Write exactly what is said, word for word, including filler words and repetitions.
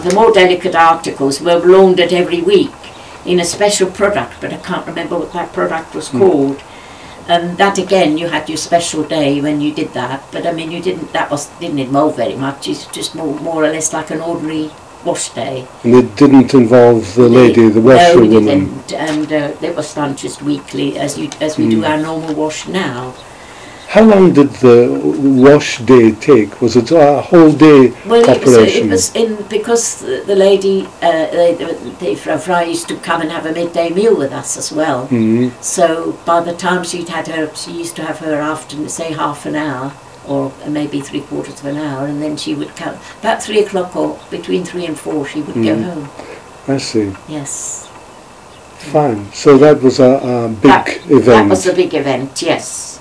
the more delicate articles were laundered every week in a special product, but I can't remember what that product was mm. called. And that again, you had your special day when you did that. But I mean, you didn't. That was didn't involve very much. It's just more, more or less like an ordinary wash day. And it didn't involve the lady, the washerwoman. No, it didn't. And uh, it was done just weekly, as you as we mm. do our normal wash now. How long did the wash day take? Was it a whole day well, operation? It was, it was in because the, the lady, uh, they, the Frau Frey used to come and have a midday meal with us as well. Mm-hmm. So by the time she'd had her, she used to have her afternoon, say half an hour, or maybe three quarters of an hour, and then she would come about three o'clock or between three and four. She would mm-hmm. go home. I see. Yes. Fine. So that was a, a big that, event. That was a big event. Yes.